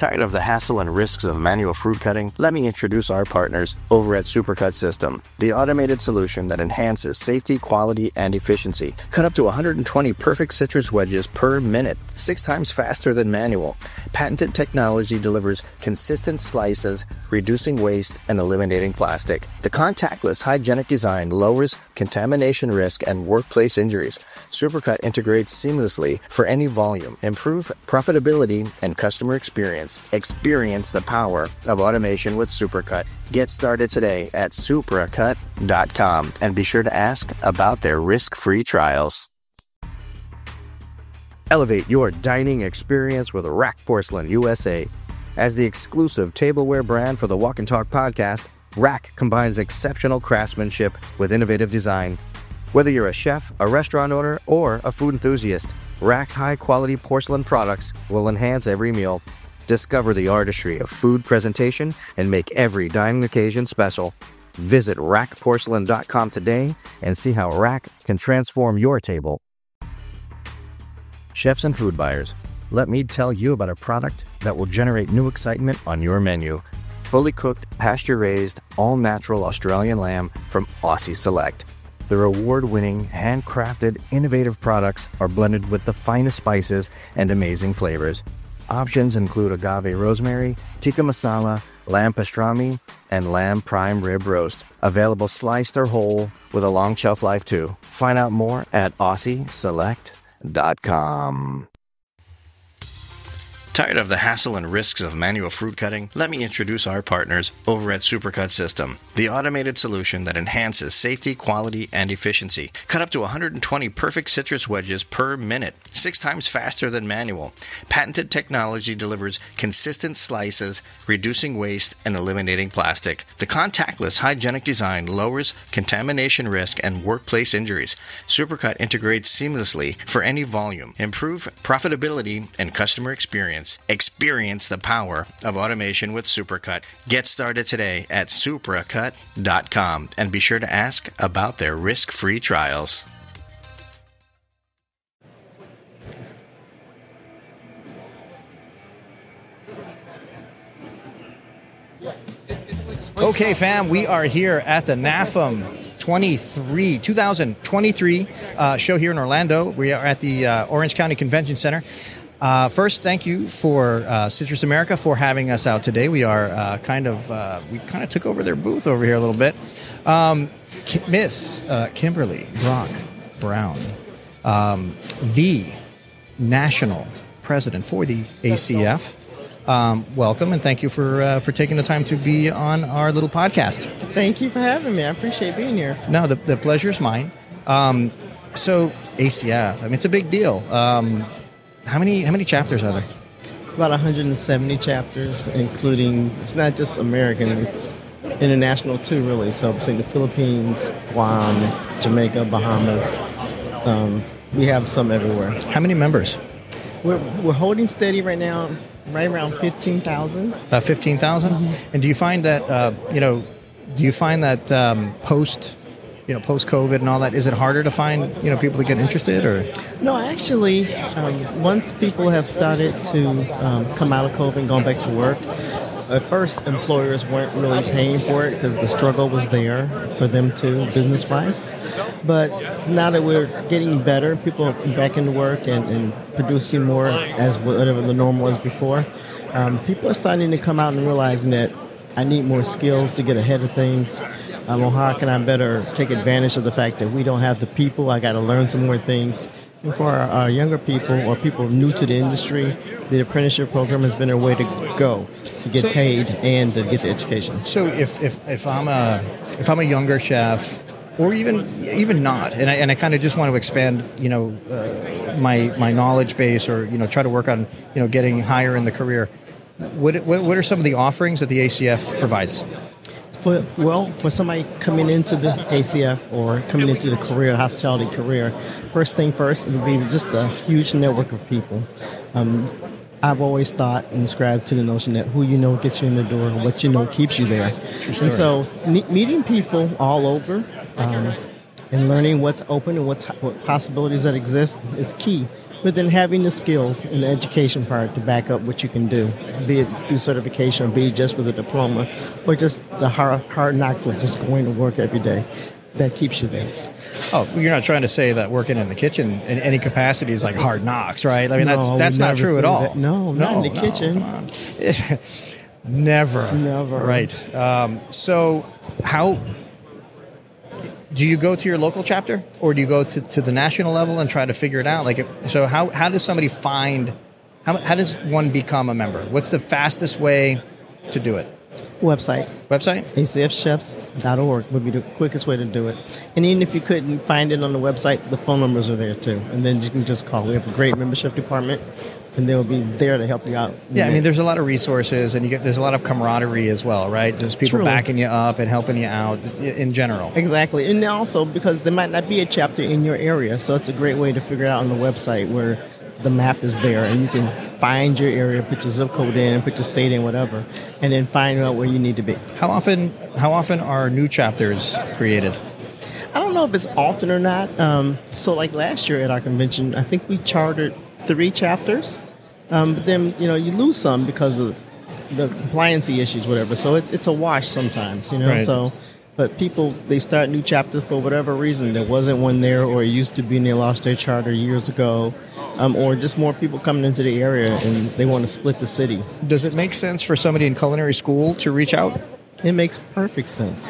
Tired of the hassle and risks of manual fruit cutting? Let me introduce our partners over at Supercut System, the automated solution that enhances safety, quality, and efficiency. Cut up to 120 perfect citrus wedges per minute, 6 times faster than manual. Patented technology delivers consistent slices, reducing waste and eliminating plastic. The contactless, hygienic design lowers contamination risk and workplace injuries. Supercut integrates seamlessly for any volume. Improve profitability and customer experience. Experience the power of automation with Supercut. Get started today at supracut.com and be sure to ask about their risk-free trials. Elevate your dining experience with Rack Porcelain USA. As the exclusive tableware brand for the Walk and Talk podcast, Rack combines exceptional craftsmanship with innovative design. Whether you're a chef, a restaurant owner, or a food enthusiast, Rack's high-quality porcelain products will enhance every meal. Discover the artistry of food presentation and make every dining occasion special. Visit rackporcelain.com today and see how Rack can transform your table. Chefs and food buyers, let me tell you about a product that will generate new excitement on your menu. Fully cooked, pasture-raised, all-natural Australian lamb from Aussie Select. Their award-winning, handcrafted, innovative products are blended with the finest spices and amazing flavors. Options include agave rosemary, tikka masala, lamb pastrami, and lamb prime rib roast. Available sliced or whole with a long shelf life too. Find out more at AussieSelect.com. Tired of the hassle and risks of manual fruit cutting? Let me introduce our partners over at Supercut System, the automated solution that enhances safety, quality, and efficiency. Cut up to 120 perfect citrus wedges per minute, 6 times faster than manual. Patented technology delivers consistent slices, reducing waste and eliminating plastic. The contactless, hygienic design lowers contamination risk and workplace injuries. Supercut integrates seamlessly for any volume. Improve profitability and customer experience. Experience the power of automation with Supercut. Get started today at supracut.com and be sure to ask about their risk-free trials. Okay, fam, we are here at the NAFEM 2023 show here in Orlando. We are at the Orange County Convention Center. First, thank you for Citrus America for having us out today. We are we kind of took over their booth over here a little bit. Miss Kimberly Brock Brown, the national president for the ACF. Welcome and thank you for taking the time to be on our little podcast. Thank you for having me. I appreciate being here. No, the pleasure's mine. So ACF, I mean, it's a big deal. How many chapters are there? About 170 chapters, including, it's not just American, it's international too, really. So between the Philippines, Guam, Jamaica, Bahamas, we have some everywhere. How many members? We're holding steady right now, right around 15,000. 15,000? Mm-hmm. And do you find that, post-COVID and all that, is it harder to find, people to get interested, or? No, actually, once people have started to come out of COVID and gone back to work, at first employers weren't really paying for it because the struggle was there for them too, business-wise. But now that we're getting better, people are back into work and producing more as whatever the norm was before, people are starting to come out and realizing that I need more skills to get ahead of things. How can I better take advantage of the fact that we don't have the people? I got to learn some more things. And for our younger people or people new to the industry, the apprenticeship program has been a way to go to get paid and to get the education. So if I'm a younger chef, or even not, and I kind of just want to expand, my knowledge base, or try to work on getting higher in the career. What are some of the offerings that the ACF provides? For somebody coming into the ACF or coming into the hospitality career, first thing first, it would be just a huge network of people. I've always thought and ascribed to the notion that who you know gets you in the door, and what you know keeps you there. And so meeting people all over and learning what's open and what possibilities that exist is key. But then having the skills and the education part to back up what you can do, be it through certification, or be it just with a diploma, or just the hard knocks of just going to work every day, that keeps you there. Oh, you're not trying to say that working in the kitchen in any capacity is like hard knocks, right? I mean, No, that's not true at all. that. No, not in the kitchen. Come on. Never. Right. So how do you go to your local chapter, or do you go to the national level and try to figure it out? So how does somebody find, how does one become a member? What's the fastest way to do it? Website, acfchefs.org would be the quickest way to do it. And even if you couldn't find it on the website, the phone numbers are there too. And then you can just call. We have a great membership department, and they'll be there to help you out. Yeah, I mean, there's a lot of resources, and there's a lot of camaraderie as well, right? There's people True. backing you up and helping you out in general. Exactly. And also because there might not be a chapter in your area, so it's a great way to figure it out on the website where the map is there, and you can find your area, put your zip code in, put your state in, whatever, and then find out where you need to be. How often are new chapters created? I don't know if it's often or not. So like last year at our convention, I think we chartered 3 chapters, but then you lose some because of the compliancy issues, whatever. So it's a wash sometimes, Right. So. But people, they start new chapters for whatever reason. There wasn't one there, or it used to be and they lost their charter years ago, or just more people coming into the area and they want to split the city. Does it make sense for somebody in culinary school to reach out? It makes perfect sense.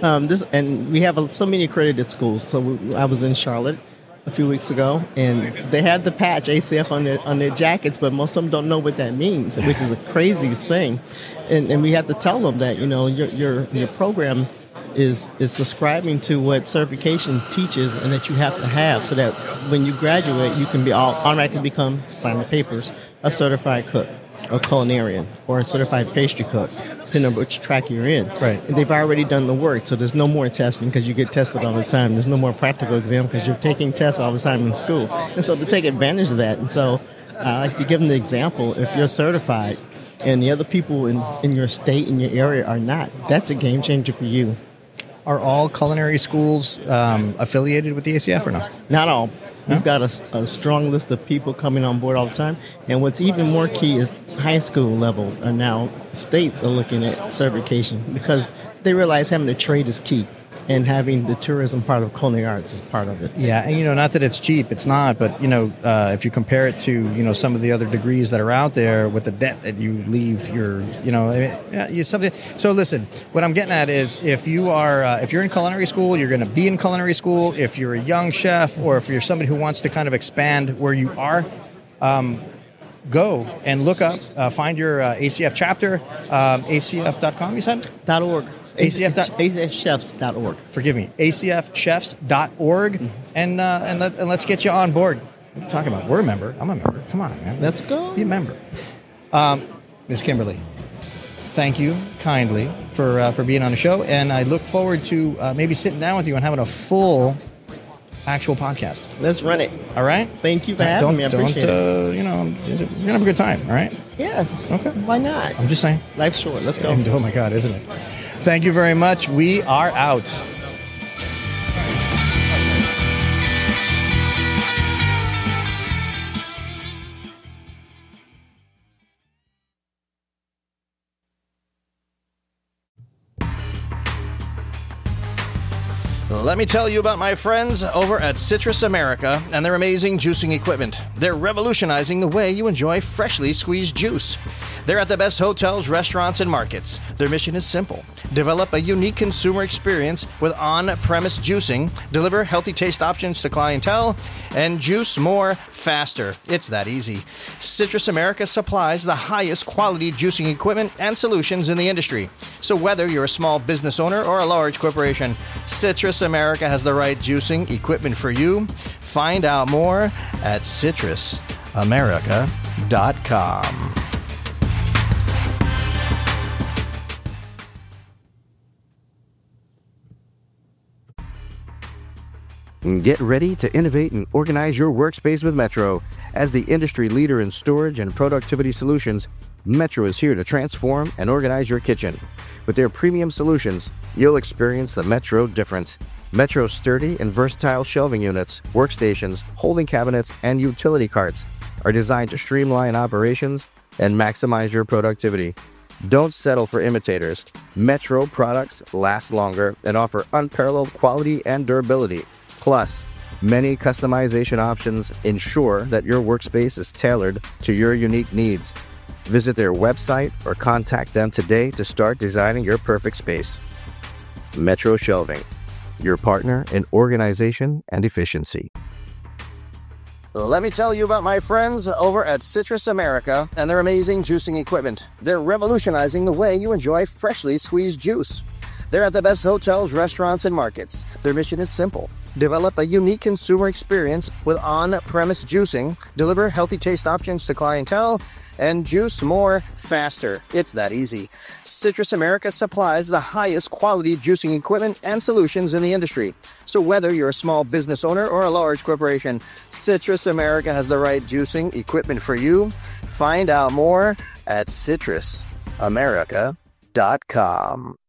And we have so many accredited schools. So I was in Charlotte a few weeks ago, and they had the patch ACF on their jackets, but most of them don't know what that means, which is a crazy thing. And we have to tell them that your program is subscribing to what certification teaches, and that you have to have, so that when you graduate, you can automatically become, sign the papers, a certified cook, or culinarian, or a certified pastry cook, depending on which track you're in. Right. And they've already done the work, so there's no more testing because you get tested all the time. There's no more practical exam because you're taking tests all the time in school. And so to take advantage of that, and so I like to give them the example, if you're certified and the other people in your state, in your area are not, that's a game changer for you. Are all culinary schools affiliated with the ACF or not? Not all. We've got a strong list of people coming on board all the time. And what's even more key is high school levels are now, states are looking at certification because they realize having a trade is key. And having the tourism part of culinary arts is part of it. Yeah, and not that it's cheap, it's not, but if you compare it to some of the other degrees that are out there with the debt that you leave something. So listen, what I'm getting at is if you're in culinary school, you're going to be in culinary school. If you're a young chef, or if you're somebody who wants to kind of expand where you are, go and look up, find your ACF chapter, acf.com. You said .org. acfchefs.org. Forgive me, acfchefs.org, and let's get you on board. What are you talking about? We're a member. I'm a member. Come on, man. Let's go. Be a member. Ms. Kimberly, thank you kindly for being on the show, and I look forward to maybe sitting down with you and having a full actual podcast. Let's run it. All right? Thank you for having me. I appreciate it. You're going to have a good time, all right? Yes. Okay. Why not? I'm just saying. Life's short. Let's go. And, oh, my God, isn't it? Thank you very much. We are out. Let me tell you about my friends over at Citrus America and their amazing juicing equipment. They're revolutionizing the way you enjoy freshly squeezed juice. They're at the best hotels, restaurants, and markets. Their mission is simple. Develop a unique consumer experience with on-premise juicing, deliver healthy taste options to clientele, and juice more faster. It's that easy. Citrus America supplies the highest quality juicing equipment and solutions in the industry. So whether you're a small business owner or a large corporation, Citrus America has the right juicing equipment for you. Find out more at citrusamerica.com. Get ready to innovate and organize your workspace with Metro. As the industry leader in storage and productivity solutions, Metro is here to transform and organize your kitchen. With their premium solutions, you'll experience the Metro difference. Metro's sturdy and versatile shelving units, workstations, holding cabinets, and utility carts are designed to streamline operations and maximize your productivity. Don't settle for imitators. Metro products last longer and offer unparalleled quality and durability. Plus, many customization options ensure that your workspace is tailored to your unique needs. Visit their website or contact them today to start designing your perfect space. Metro Shelving, your partner in organization and efficiency. Let me tell you about my friends over at Citrus America and their amazing juicing equipment. They're revolutionizing the way you enjoy freshly squeezed juice. They're at the best hotels, restaurants, and markets. Their mission is simple: develop a unique consumer experience with on-premise juicing, deliver healthy taste options to clientele, and juice more faster. It's that easy. Citrus America supplies the highest quality juicing equipment and solutions in the industry. So whether you're a small business owner or a large corporation, Citrus America has the right juicing equipment for you. Find out more at citrusamerica.com.